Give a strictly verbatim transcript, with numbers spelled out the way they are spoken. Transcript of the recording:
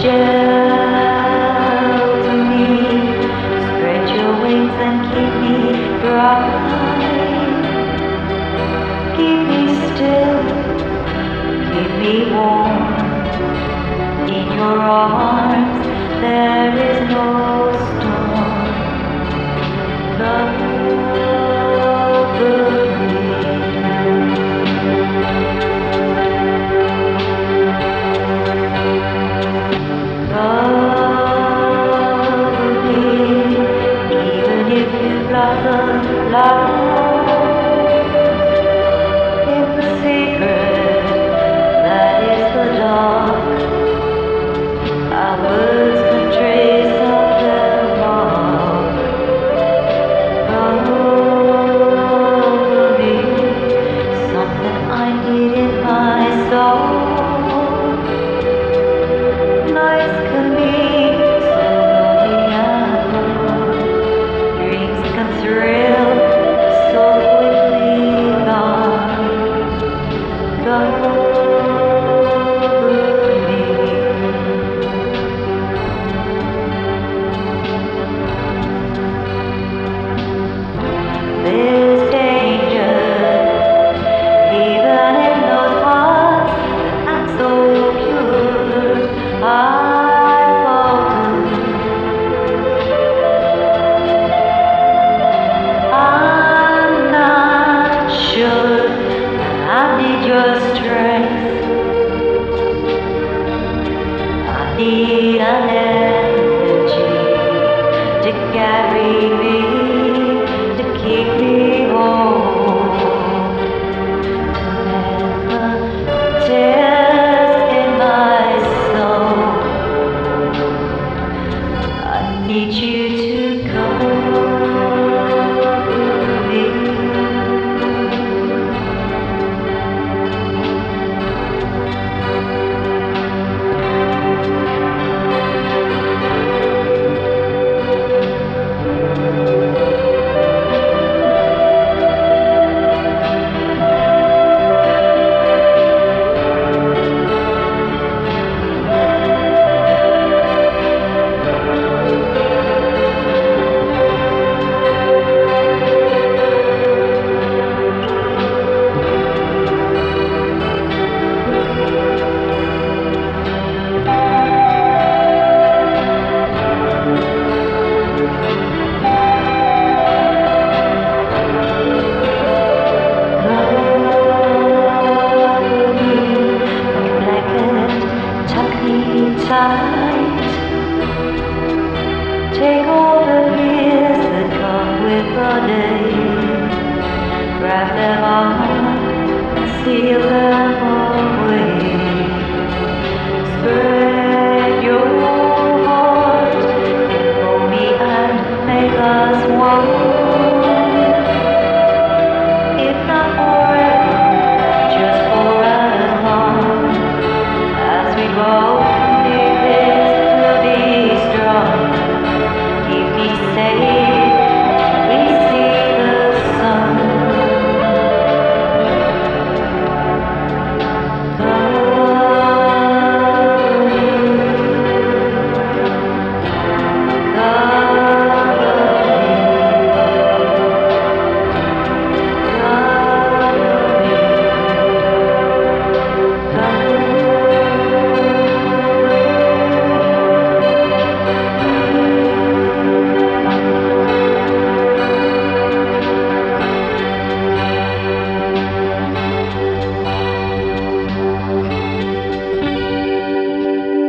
Shelter me, spread your wings and keep me dry. Keep me still, keep me warm. In your arms there is no storm. Cover me. Cover me, even if you've lost the light. In the secret that is the dark, our words can trace of their mark. Cover me, something I need in my soul. Nights can be so lonely and long. Dreams can thrill so quickly gone. Cover me. There's danger even in those hearts that act so pure. I falter. I'm not sure I need your strength. I need an energy to carry me, to keep me whole, to never tears in my soul. I need you to cover me. Tight. Take all the years that come with the day, grab them on and seal them away. Spread your heart, enfold me and make us one. If not forever, just for as long as we grow.